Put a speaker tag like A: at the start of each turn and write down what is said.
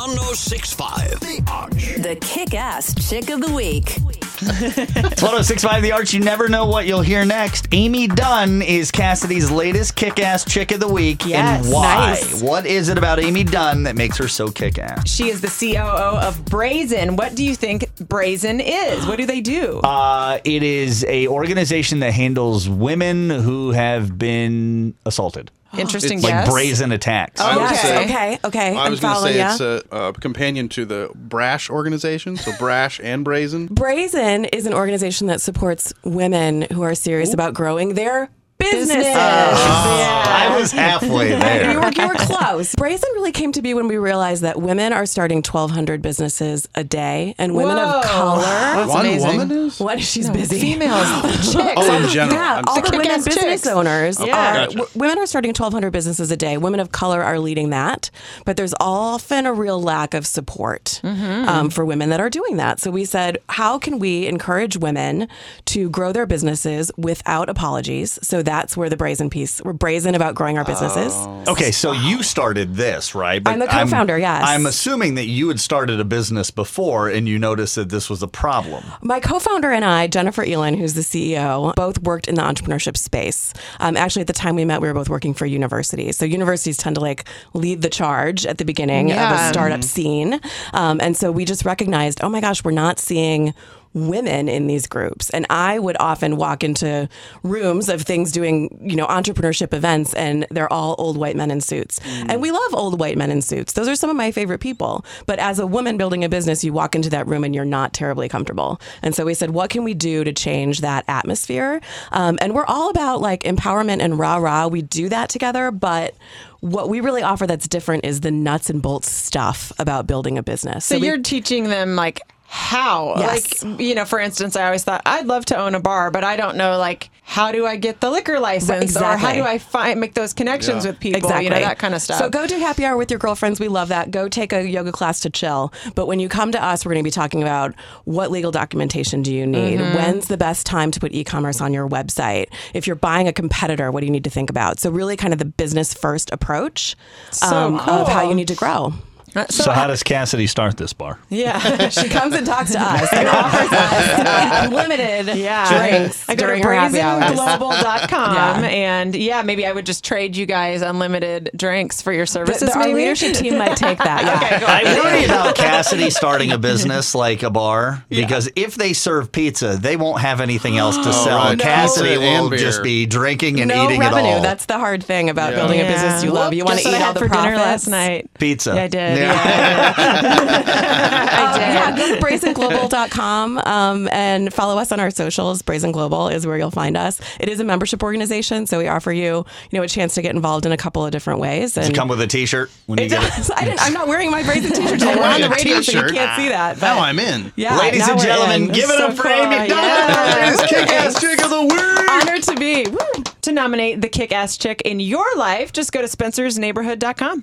A: 1065 The Arch.
B: The kick-ass chick of the week.
C: It's 1065 The Arch. You never know what you'll hear next. Amy Dunn is Cassidy's latest kick-ass chick of the week.
D: Yes,
C: and why?
D: nice.
C: What is it about Amy Dunn that makes her so kick-ass?
D: She is the COO of Brazen. What do you think Brazen is? What do they do?
C: It is a organization that handles women who have been assaulted.
D: Interesting
C: Like
D: guess.
C: brazen attacks.
D: Oh,
E: Yes,
D: okay.
E: I
D: I'm
E: was going to
D: following
E: say
D: ya.
E: it's a companion to the Brash organization, so Brash and Brazen.
F: Brazen is an organization that supports women who are serious about growing their businesses.
C: I was halfway there.
F: You were close. Brazen really came to be when we realized that women are starting 1,200 businesses a day, and women of
D: Whoa.
F: color.
D: That's
E: One
D: amazing.
E: woman is?
F: What? She's busy.
D: Females, chicks.
E: Oh, in general.
F: Yeah,
E: I'm
F: all
E: sorry.
F: the women
D: kick-ass
F: business
D: chicks.
F: owners.
D: Yeah.
E: Gotcha.
F: Women are starting 1,200 businesses a day. Women of color are leading that, but there's often a real lack of support for women that are doing that. So we said, how can we encourage women to grow their businesses without apologies? So that's where the Brazen piece. We're brazen about growing our businesses.
C: Okay, so you started this, right?
F: I'm the co-founder, yes.
C: I'm assuming that you had started a business before and you noticed that this was a problem.
F: My co-founder and I, Jennifer Elin, who's the CEO, both worked in the entrepreneurship space. Actually, at the time we met, we were both working for universities. So universities tend to lead the charge at the beginning of a startup scene. And so we just recognized, oh my gosh, we're not seeing women in these groups. And I would often walk into rooms of things doing, entrepreneurship events, and they're all old white men in suits. And we love old white men in suits. Those are some of my favorite people. But as a woman building a business, you walk into that room and you're not terribly comfortable. And so we said, what can we do to change that atmosphere? And we're all about empowerment and rah-rah. We do that together, but what we really offer that's different is the nuts and bolts stuff about building a business.
D: So you're teaching them how?
F: Yes.
D: For instance, I always thought I'd love to own a bar, but I don't know how do I get the liquor license or how do I make those connections with people?
F: Exactly.
D: That kind of stuff.
F: So go do happy hour with your girlfriends. We love that. Go take a yoga class to chill. But when you come to us, we're going to be talking about what legal documentation do you need? When's the best time to put e-commerce on your website? If you're buying a competitor, what do you need to think about? So really kind of the business first approach
D: cool.
F: of how you need to grow.
C: So how does Cassidy start this bar?
D: Yeah.
F: She comes and talks to us and offers us unlimited drinks
D: I go to
F: during her happy hours.
D: brazenglobal.com and maybe I would just trade you guys unlimited drinks for your services.
F: Our
D: maybe?
F: leadership team might take that. Yeah.
D: Okay, cool.
C: I worry about Cassidy starting a business like a bar because if they serve pizza, they won't have anything else to sell.
E: right.
C: Cassidy
E: Pizza and
C: will
E: beer.
C: just be drinking and
F: No
C: eating
F: revenue.
C: it all.
F: That's the hard thing about building a business you love. You want to
D: Guess what
F: eat
D: I
F: all
D: had
F: the
D: for
F: profits.
D: dinner last night.
C: Pizza.
D: Yeah, I did.
F: Go to brazenglobal.com and follow us on our socials. Brazen Global is where you'll find us. It is a membership organization, so we offer you, a chance to get involved in a couple of different ways.
C: Does it come with a T-shirt when you get it?
F: I'm not wearing my Brazen t-shirt today. We're on the radio, so you can't see that.
E: Now I'm in.
F: Yeah,
C: Ladies
F: now
C: and
F: we're
C: gentlemen,
F: in.
C: give it
F: So
C: up for
F: cool.
C: Amy Dunn.
F: Yeah.
C: This kick-ass chick of the week.
F: Honored to be. Woo.
D: To nominate the kick-ass chick in your life, just go to spencersneighborhood.com.